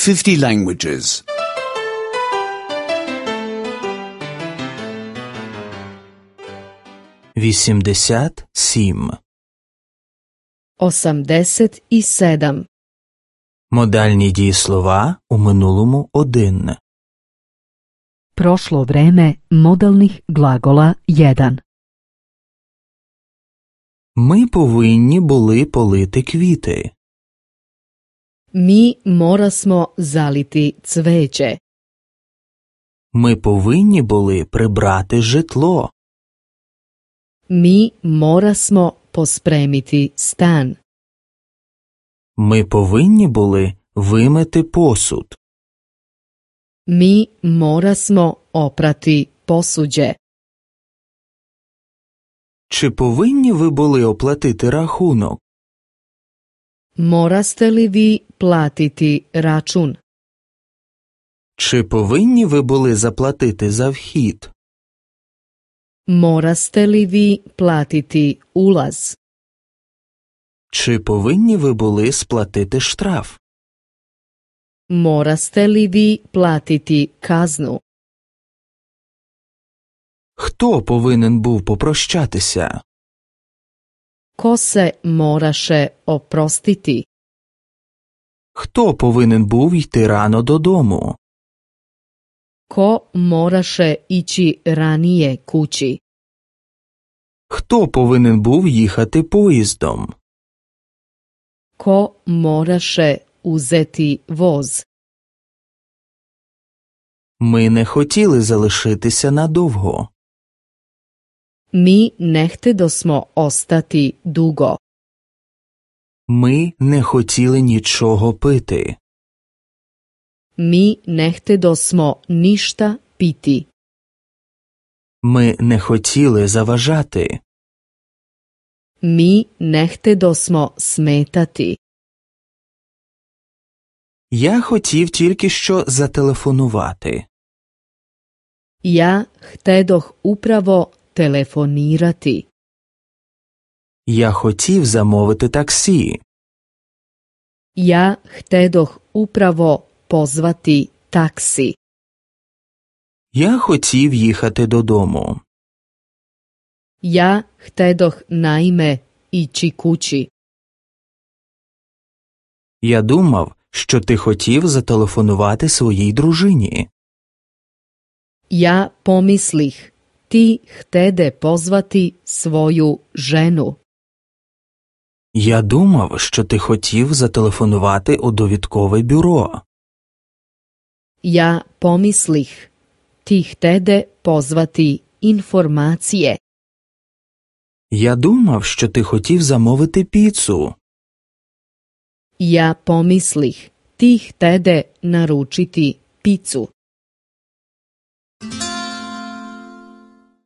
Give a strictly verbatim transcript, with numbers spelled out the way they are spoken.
fifty languages. вісімдесят сім. osamdeset i sedam. Модальні дієслова у минулому один. Prošlo vreme modalnih glagola jedan. Ми повинні були полити квіти. Mi morasmo zaliti cveće. Ми повинні були прибрати житло. Mi morasmo pospremiti stan. Ми повинні були вимити посуд. Mi morasmo oprati posuđe. Чи повинні ви були оплатити рахунок? Moraste li vi platiti račun? Чи повинні ви були заплатити за вхід? Moraste li vi platiti ulaz? Чи повинні ви були сплатити штраф? Moraste li vi platiti kaznu? Хто повинен був попрощатися? Ko se moraše oprostiti? Хто повинен був йти рано додому? Ko moraše ići ranije kući? Хто повинен був їхати поїздом? Ko moraše uzeti voz? Ми не хотіли залишитися надовго. Mi ne htedosmo ostati dugo. Ми не хотіли нічого пити. Mi ne htedosmo ništa piti. Ми не хотіли заважати. Mi ne htedosmo smetati. Я хотів тільки що зателефонувати. Ja htedoh upravo telefonirati. Я хотів замовити таксі. Ja htedoh upravo pozvati taksi. Я хотів їхати додому. Ja htedoh naime ići kući. Я думав, що ти хотів зателефонувати своїй дружині. Ja pomislih, ti htede pozvati svoju ženu. Я думав, що ти хотів зателефонувати у довідкове бюро. Ja pomislih, ti htede pozvati informacije. Я думав, що ти хотів замовити піцу. Ja pomislih, ti htede naručiti picu.